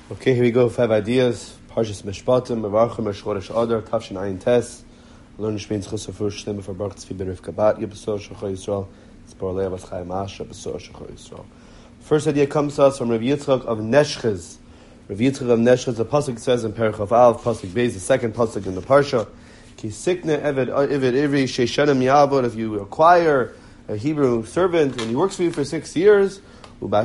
Okay, here we go. 5 ideas. Parshas Mishpatim, Mevarchim, Chodesh Adar, Tafshin Ayin Tes. Learn Shmein Tzchus Afur Shlema for Baruch Tzvi Berivka Bat Yibasor Shachor Yisrael. Tzpor Leah Bas Chaim Asher Besor Shachor Yisrael. First idea comes to us from Rav Yitzchak of Neshchez. Rav Yitzchak of Neshchez. The pasuk says in Perich Aleph, pasuk Beis, the second pasuk in the parsha. Ki Sikne Eved Ivri Sheishanim Yavod. If you acquire a Hebrew servant and he works for you for 6 years. In the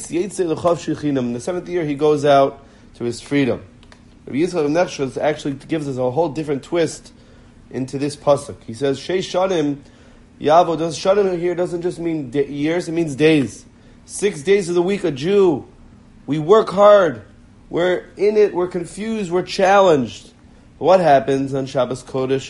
7th year, he goes out to his freedom. Rabbi Yitzchak of Neshchez actually gives us a whole different twist into this pasuk. He says, Sheish Shanim Yavo. Does Shanim here doesn't just mean years; it means days. 6 days of the week, a Jew. We work hard. We're in it. We're confused. We're challenged. What happens on Shabbos Kodesh?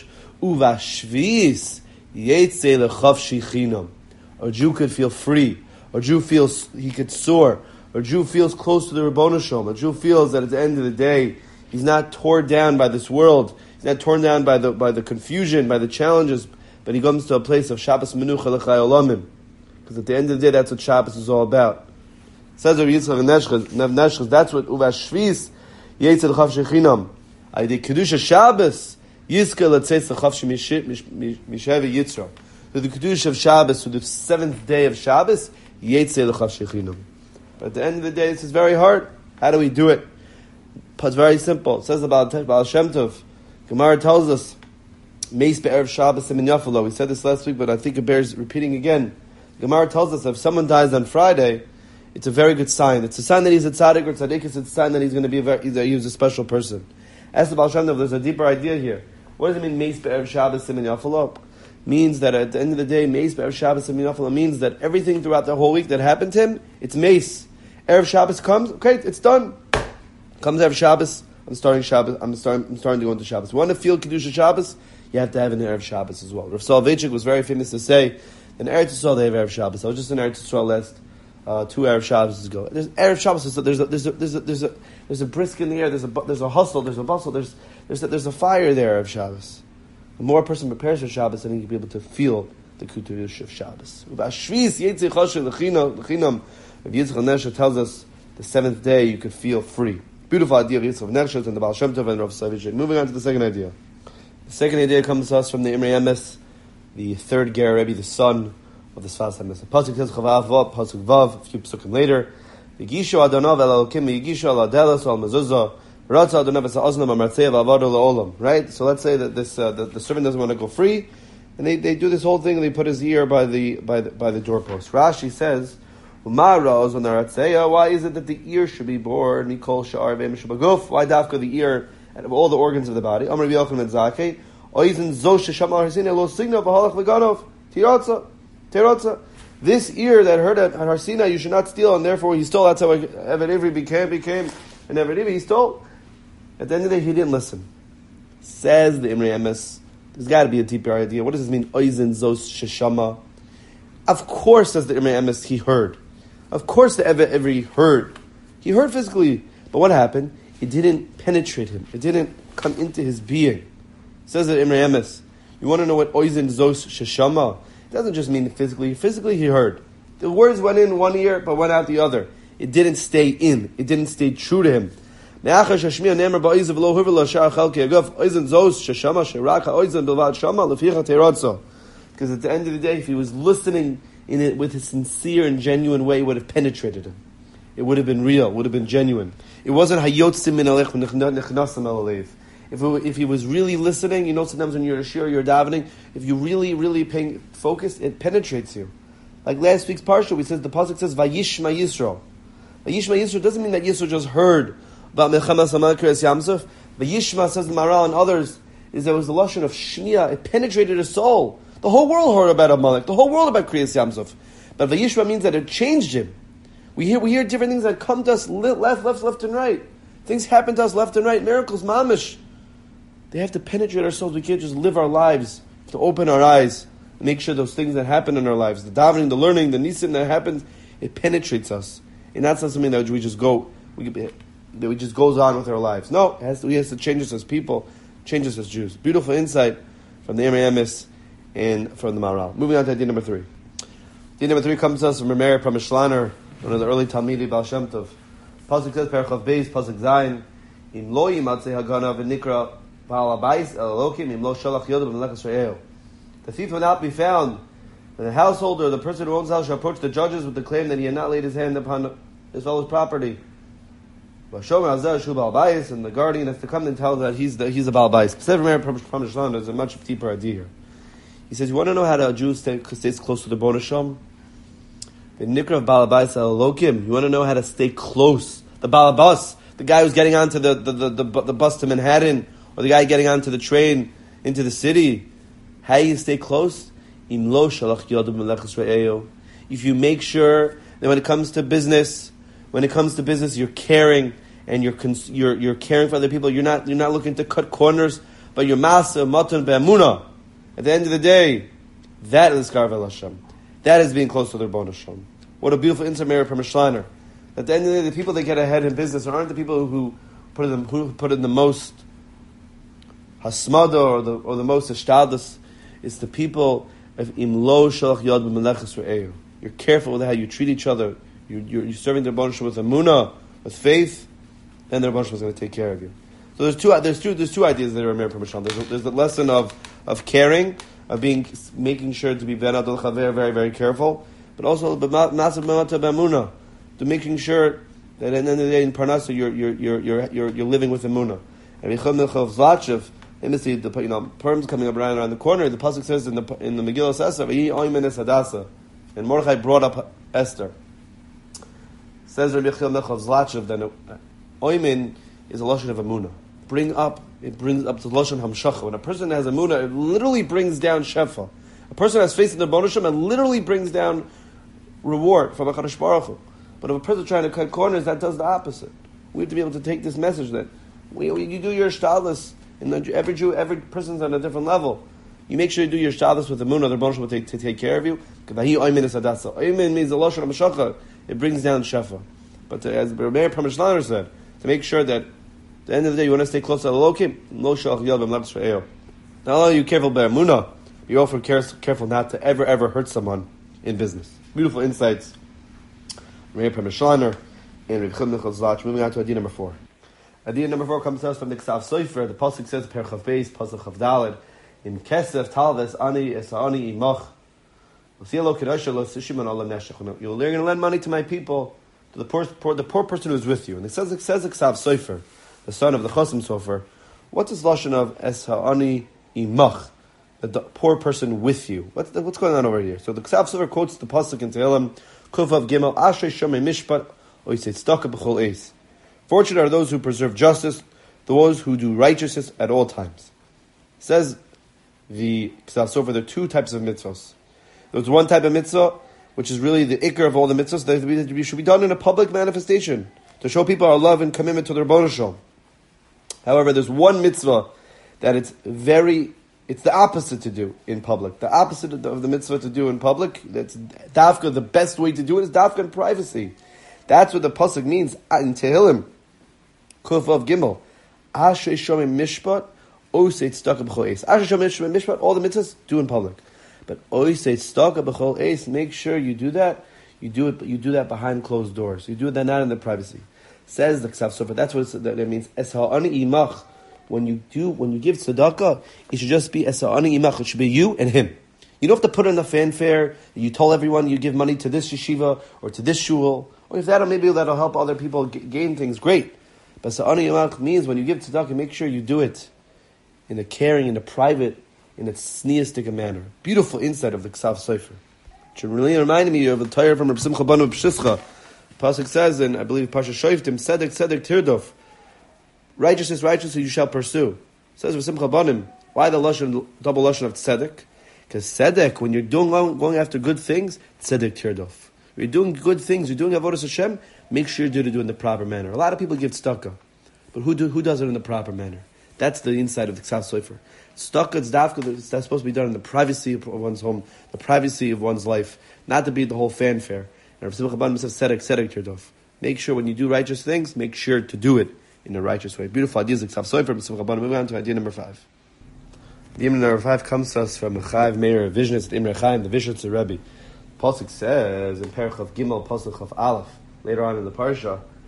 Uvashvis Yetze lechav shichinam. A Jew could feel free. A Jew feels he could soar. A Jew feels close to the Ribono Shel. A Jew feels that at the end of the day, he's not torn down by this world. He's not torn down by the confusion, by the challenges, but he comes to a place of Shabbos Menucha L'chai Olamim. Because at the end of the day, that's what Shabbos is all about. It says Rabbi Yitzchak Neshchez, that's what Uvashvis Yetzel Chav Shechinam. Aydi Kedusha Shabbos Yizke L'tzeis L'chav Shemishevi Yitzro. So the Kedusha of Shabbos, so the 7th day of Shabbos, Yetzel L'chav Shechinam. But at the end of the day, this is very hard. How do we do it? It's very simple. It says about Baal Shem Tov. Gemara tells us, Meis be'erev Shabbos emin yafalo. We said this last week, but I think it bears repeating again. Gemara tells us that if someone dies on Friday, it's a very good sign. It's a sign that he's a tzaddik or tzaddik. It's a sign that he's going to be he's a special person. As the Baal Shem Tov, there's a deeper idea here. What does it mean, Meis be'erev Shabbos emin yafalo? Means that at the end of the day, Meis be'erev Shabbos emin yafalo means that everything throughout the whole week that happened to him, it's Meis. Erev Shabbos comes, okay, it's done. Comes Erev Shabbos, I'm starting to go into Shabbos. You want to feel Kedusha Shabbos? You have to have an Erev Shabbos as well. Rav Soloveitchik was very famous to say, in Eretz Yisrael they have Erev Shabbos. I was just in Eretz Yisrael last 2 Erev Shabbos ago. There's Erev Shabbos. There's a brisk in the air. There's a hustle. There's a bustle. There's a fire there of Shabbos. The more a person prepares for Shabbos, then he can be able to feel the Kedusha of Shabbos. Rav Yitzchak Neshchez tells us the 7th day you could feel free. Beautiful idea of Yitzchak Neshchez and the Baal Shem Tov and Rav Soloveitchik. Moving on to the second idea. The second idea comes to us from the Imrei Emes, the third Ger Rebbe, the son of the Sfas HaMesach. Pasuk says Chavav Vav, Pasuk Vav, a few pasukim later. Yigishu Adonav el Elokim, Yigishu al Adelas al Mezuzah, Ratza Adonav es Ha'oznav Amartzei v'Avado le'olam. Right? So let's say that this the servant doesn't want to go free, and they do this whole thing, and they put his ear by the doorpost. Rashi says, why is it that the ear should be bored? Why dafka the ear out of all the organs of the body? This ear that heard at Har Sinai, you should not steal, and therefore he stole. That's how Eved Ivri became an Eved Ivri. He stole. At the end of the day, he didn't listen. Says the Imrei Emes, there's got to be a deeper idea. What does this mean? Oizen zos sheshama. Of course, says the Imrei Emes, he heard. Of course the Eved Ivri heard. He heard physically. But what happened? It didn't penetrate him. It didn't come into his being. Says the Imrei Emes. You want to know what oizen zos sheshama? It doesn't just mean physically. Physically he heard. The words went in one ear, but went out the other. It didn't stay in. It didn't stay true to him. Because at the end of the day, if he was listening in it with a sincere and genuine way, it would have penetrated him. It would have been real, would have been genuine. It wasn't hayotzim min alech v'nechnasam al alev. If he was really listening, you know, sometimes when you're a shir, you're davening, if you really paying focus, it penetrates you. Like last week's parsha, we said the pasuk says Vayishma Yisro. Vayishma Yisro doesn't mean that Yisro just heard about Mechamas Hamal Kriyas Yamsuf. Vayishma, says the Maral and others, is there was the lashon of shmiya. It penetrated his soul. The whole world heard about Amalek. The whole world about Kriyas Yamsuf. But Vayishma means that it changed him. We hear different things that come to us left and right. Things happen to us left and right. Miracles, mamish. They have to penetrate our souls. We can't just live our lives. We have to open our eyes and make sure those things that happen in our lives, the davening, the learning, the nisim that happens, it penetrates us. And that's not something that we just goes on with our lives. No, he has to change us as people, change us as Jews. Beautiful insight from the Imrei Emes and from the Maral. Moving on to idea number 3. Idea number 3 comes to us from Rameir Prameshlaner, one of the early Talmidei Baal Shem Tov. Pasuk says, Perchav Beis, Pasuk Zayin, Im lo yimatzei hagana v'nikra ba'al habayis el Elokim, im lo shalach yodav v'melechas re'eo. The thief will not be found. The householder, the person who owns the house, shall approach the judges with the claim that he had not laid his hand upon his fellow's property. And the guardian has to come and tell that he's a Baal Bayis. There's a much deeper idea here. He says, you want to know how a Jew stays close to the Bon Hashem? The Nikra of Baal Bayis Elokim. You want to know how to stay close. The Baal Bus, the guy who's getting onto the bus to Manhattan, or the guy getting onto the train into the city. How you stay close? If you make sure that when it comes to business, you're caring and you're caring for other people. You're not looking to cut corners, but you're masa matan be'amuna. At the end of the day, that is Karvel Hashem. That is being close to the Rebbeinu Hashem. What a beautiful insight Meir from Schleiner. At the end of the day, the people that get ahead in business aren't the people who put in the most hasmada or the most ishtadus. It's the people of imlo shalach yad b'melechas re'eu. You're careful with how you treat each other. You're serving the Rebbeinu Hashem with emunah, with faith, and the Rebbeinu Hashem is going to take care of you. So there's two ideas that are Meir from Hashem. There's the lesson of caring, of making sure to be ben adol chaver, very very careful, but also to making sure that at the end of the day in Parnasa you're living with emunah. And the Purim's coming up around the corner. The pasuk says in the Megillah Esther, and Mordechai brought up Esther. Says Rabbi Yechiel Nechov Zlatchev that Oymin is a lashon of emunah. It brings up the lashon hamshacha. When a person has emunah, it literally brings down shefa. A person has faith in the Rebbeinu Hashem and literally brings down reward from HaKadosh Baruch Hu. But if a person trying to cut corners, that does the opposite. We have to be able to take this message that you do your shtadlus, and every Jew, every person's on a different level. You make sure you do your shtadlus with the emunah, the Rebbeinu Hashem will take care of you. Oymin means the lashon hamshacha. It brings down shefa. But as Meir Pramashnaner said, to make sure that at the end of the day you want to stay close to Elokim, lo shalach yad b'melechas re'eo. Not only are you careful be'emunah, you're also careful not to ever hurt someone in business. Beautiful insights. Meir Pramashnaner and Reb Chaim Nechov Zlatch. Moving on to idea number 4. Idea number 4 comes to us from the Ksav Sofer. The pasuk says Perchav Beis, pasuk Chav Daled, in Kesef Talves Ani Esani Imach. You're going to lend money to my people, to the poor person who's with you. And it says Ksav Sofer, the son of the Chosim Sofer. What's this lashon of Es Ha'ani Imach, the poor person with you? What's going on over here? So the Ksav Sofer quotes the pasuk in Tehillim, Kufav Gimel Ashrei Shomei Mishpat Oisei Tzedakah B'chol Eis. Fortunate are those who preserve justice, those who do righteousness at all times. It says the Ksav Sofer, there are two types of mitzvahs. There's one type of mitzvah, which is really the ikar of all the mitzvahs, that should be done in a public manifestation, to show people our love and commitment to the Rebbeinu Hashem. However, there's one mitzvah that it's the opposite to do in public. The opposite of the mitzvah to do in public, that's dafka, the best way to do it is dafka in privacy. That's what the pasuk means in Tehillim, Kuf of Gimel. Ashrei Shomei Mishpat, Osei Tzedakah B'chol Eis. Ashrei Shomei Mishpat, all the mitzvahs, do in public. But Osei Tzedakah B'chol Eis, make sure you do that. You do that behind closed doors. You do that not in the privacy. Says the Ksav Sofer. That's what that means. Es ha'ani imach. When you give tzedakah, it should just be es ha'ani imach. It should be you and him. You don't have to put in a fanfare. You told everyone you give money to this yeshiva or to this shul. Or if maybe that'll help other people gain things. Great. But es ha'ani imach means when you give tzedakah, make sure you do it in a caring, in a private, in a sneistic manner. Beautiful insight of the Ksav Sofer. Which really reminded me of the Torah from Reb Simcha Banu B'Shischa. Pasuk says, and I believe Pasha Shoiftim, Tzedek Tirdof, righteousness you shall pursue. It says Reb Simcha Banim, why the double lashon of Tzedek? Because Tzedek, when you're going after good things, Tzedek Tirdof. When you're doing good things, you're doing Avodas Hashem, make sure you do it in the proper manner. A lot of people give tzedakah, but who does it in the proper manner? That's the inside of the Ksav Sofer. Tzedakah, tzedakah, that's supposed to be done in the privacy of one's home, the privacy of one's life, not to be the whole fanfare. And Rav Simcha Ban says, Tzedek Tirdof. Make sure when you do righteous things, make sure to do it in a righteous way. Beautiful ideas of Ksav Sofer. Rav Simcha Ban. Moving on to idea number 5. Idea number 5 comes to us from Chaim Meir, a visionist, Imre Chaim, the Vishnitzer Rebbe. Pasuk says in Perchav Gimel, Pasuk Chav Aleph, later on in the parsha,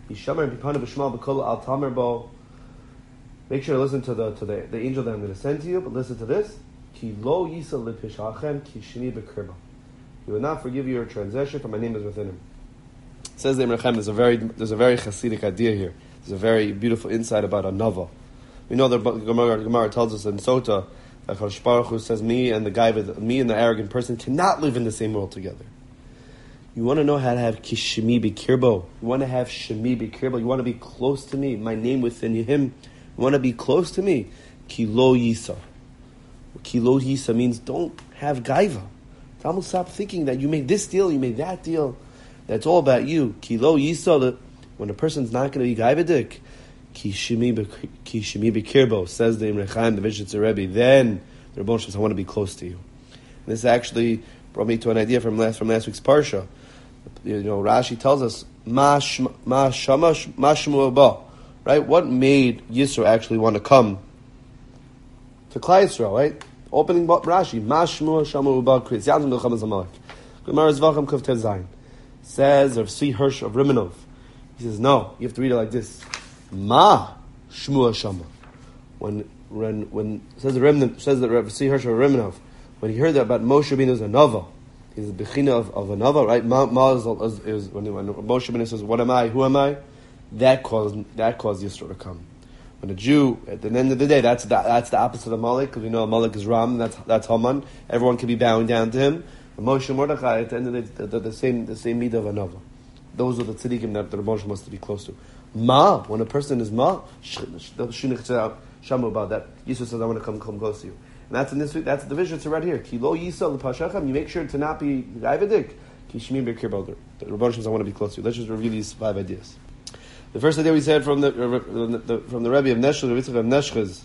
Yishamer b'panav b'shmal b'kol al tamer bo. Make sure to listen to the angel that I'm going to send to you, but listen to this. Ki lo yisa l'pishachem ki shemi b'kirba. He will not forgive you your transgression, for my name is within him. It says the Imre Chaim, there's a very Hasidic idea here. There's a very beautiful insight about a nava. We know that Gemara tells us in Sota that Kadosh Baruch Hu says me and the arrogant person cannot live in the same world together. You want to know how to have kishmi b'kirbo. You want to have shemi b'kirbo. You want to be close to me. My name within him. You want to be close to me. Kilo yisa. Kilo yisa means don't have gaiva. Almost stop thinking that you made this deal, you made that deal. That's all about you. Kilo yisa. When a person's not going to be gaivadik, kishmi b'kirbo, says the Imre Chaim, the Vishitzer Rebbe, then the Rebbe says, I want to be close to you. And this actually brought me to an idea from last week's parsha. Rashi tells us, Ma shmu ba, right? What made Yisro actually want to come to Klal Yisrael, right? Opening Rashi, Ma shmu shamu ba kris, Yazim Milchamaz Amalek. Gemara Zvachim Kuf Tev Zayin. Says of Si Hirsch of Rimanov. He says, no, you have to read it like this. Ma shmu shama. When says the remnant, says the Si Hirsch of Rimanov, when he heard that about Moshe Rabbeinu as a nova, he's the bechina of a nova, right? Ma is when Moshe Rabbeinu says, "What am I? Who am I?" That caused Yisro to come. When a Jew, at the end of the day, that's the opposite of Amalek, because we know Amalek is Ram, that's Haman. Everyone can be bowing down to him. But Moshe and Mordechai, at the end of the day, the same midah of a nova. Those are the tzaddikim that the Rebbe must be close to. Ma, when a person is ma, shamu about that. Yisro says, "I want to come close to you." And that's in this week. That's the vision right here. Ki lo yisa l'pashachem. You make sure to not be gaivadik. Ki shmi b'kirbo. The Rebbe says, I want to be close to you. Let's just review these 5 ideas. The first idea we said from the Rebbe of Neshel, the Rebbe of Neshchez.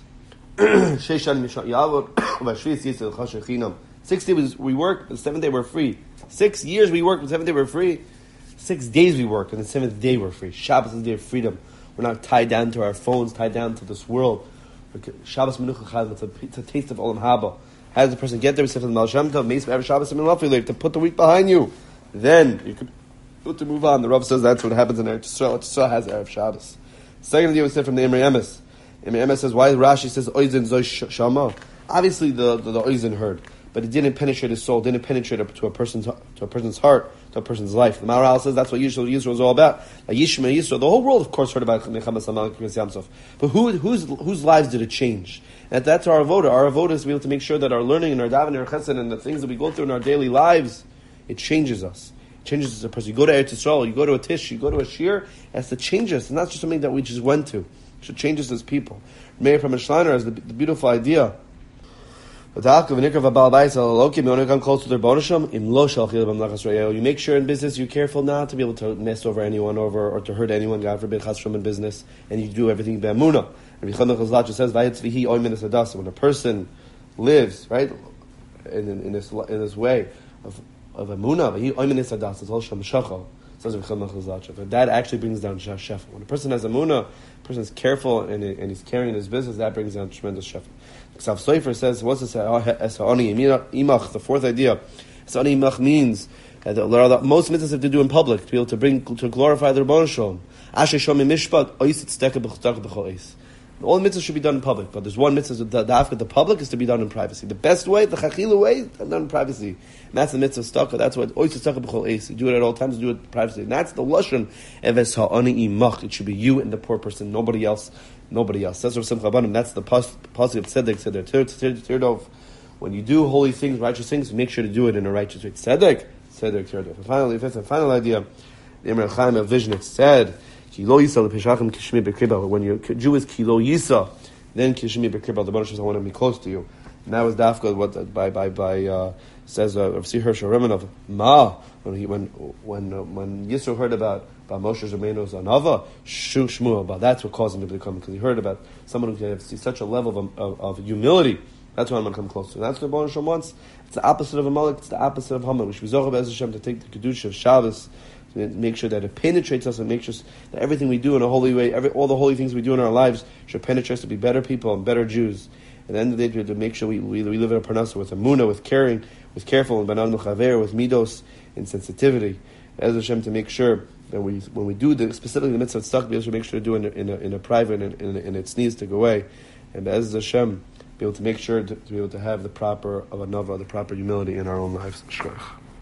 6 days we work, the 7th day we're free. 6 years we work, the 7th day we're free. 6 days we work, and the 7th day we're free. Shabbos is the day of freedom. We're not tied down to our phones, tied down to this world. Shabbos Menucha Chayim, it's a taste of Olam Haba. How does the person get there? We said from the Baal Shem Tov, Meis B'Erev Shabbos and Minlafilei, to put the week behind you. Then you can put to move on. The Rav says that's what happens in Eretz Yisrael. Eretz Yisrael has Erev Shabbos. Second idea we said from the Imre Emes. Imre Emes says, why Rashi says Oizen Zoi Shama? Obviously the Oizen heard, but it didn't penetrate his soul, didn't penetrate to a person's heart, to a person's life. The Maharal says that's what Yisrael is all about. Like Yishma Yisrael, the whole world, of course, heard about Nechamas Amalek Kriyas Yamsov. But whose lives did it change? And that's our avoda. Our avoda is to be able to make sure that our learning and our davening and our chesed and the things that we go through in our daily lives, it changes us. It changes us as a person. You go to Eretz Yisrael, you go to a tish, you go to a shir, it has to change us. And that's just something that we just went to. It should change us as people. Meir from Schleiner has the beautiful idea. You make sure in business you're careful not to be able to mess over anyone or to hurt anyone, God forbid, chasrum in business, and you do everything be'amunah. And Chazal says, when a person lives, right, in this way of amunah, that actually brings down shefa. When a person has amunah, a person is careful and he's carrying his business, that brings down tremendous shefa. Ksav Sofer says, what's this? The fourth idea. Esa'ani imach means that most mitzvahs have to do in public, to be able to glorify the Rebbeinu Shalom. Asher shomi mishpat, oisit tzedakah b'chol eis. All the mitzvahs should be done in public, but there's one mitzvah that the public is to be done in privacy. The best way, the chachilu way, is done in privacy. And that's the mitzvah tzedakah. That's what oisit tzedakah b'chol eis. You do it at all times, do it in privacy. And that's the lashon of esa'ani imach. It should be you and the poor person, nobody else. Says Rav Simcha Abanim, that's the pasuk of tzedek, tzedek. When you do holy things, righteous things, make sure to do it in a righteous way. Tzedek, tzedek. And finally, fifth and final idea, the Imre Chaim of Vision, it said, Kilo Yisa l'peshachim kishmi b'kriba. When your Jew is Kilo Yisa, then kishmi b'kriba. The Baruch says, I want to be close to you. And that was Dafka, says Rav Si Hirsch Remenov, Ma, when Yisro heard about Moshe Rabbeinu's anava, shmu, that's what caused him to become, because he heard about someone who has such a level of humility. That's what I'm going to come close to. And that's what the Baruch wants. It's the opposite of Amalek. It's the opposite of Haman. We should be zocher be'ez Hashem to take the kedusha of Shabbos, to make sure that it penetrates us and makes sure that everything we do in a holy way, all the holy things we do in our lives should penetrate us to be better people and better Jews. At the end of the day, to make sure we live in a parnasa with emunah, with caring, with careful, and banan muchaver, with midos, and sensitivity. Be'ez Hashem, to make sure that when we do specifically the mitzvah tzedakah, we should make sure to do it in a private, in its needs to go away, and Be'ez Hashem, be able to make sure to be able to have the proper humility in our own lives. Shkoyach.